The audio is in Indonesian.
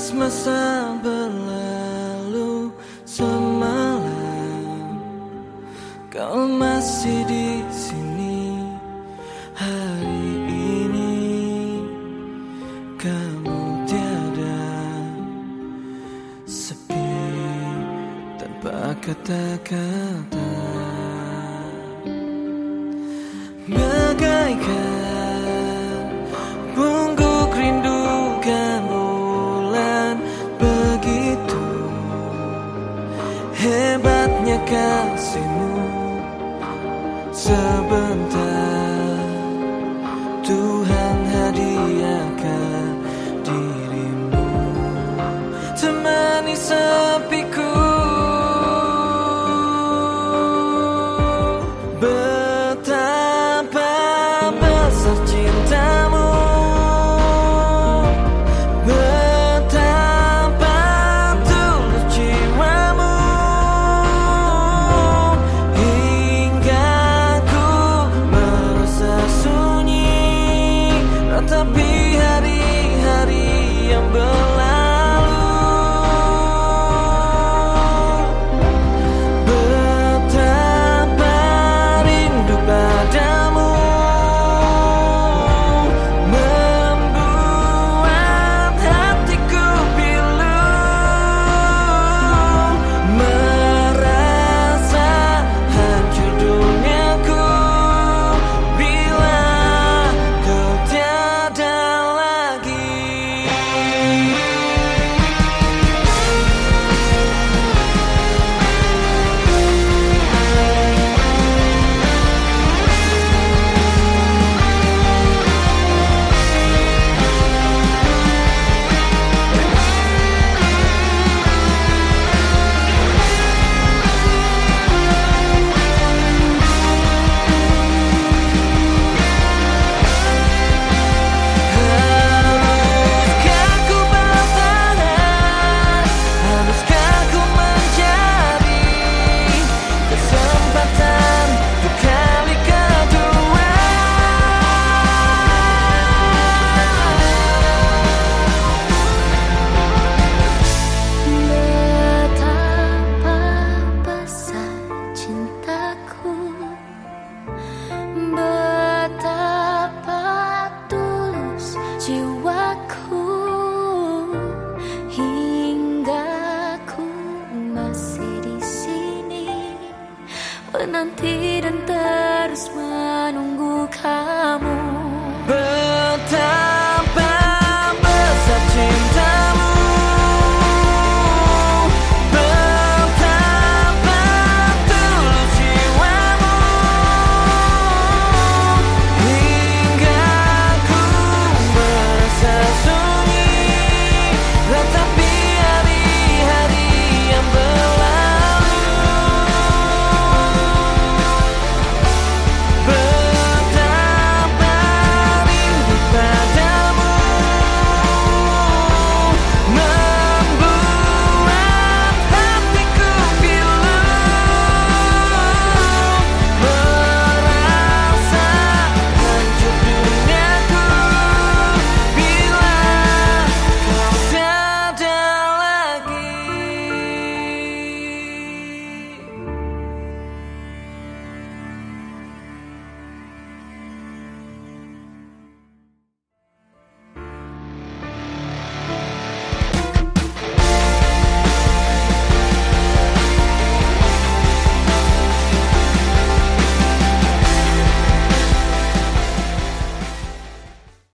masa berlalu semalam, kau masih di sini. Hari ini kamu tiada, sepi tanpa kata-kata, bagaikan pungguk rindukan bulan. Begitu hebatnya kasihmu, sebentar Tuhan hadiahkan dirimu, temani sepiku. Betapa besar cintamu, betapa tulus jiwamu, hingga ku merasa sunyi ratapi hari-hari yang berlalu. Betapa rindu padamu, membuat hatiku pilu, merasa hancur duniaku bila kau tiada lagi. Haruskah ku bertahan? Haruskah ku mencari kesempatan untuk kali kedua? Betapa besar cintaku, betapa tulus jiwaku, hingga ku masih di sini menanti dan terus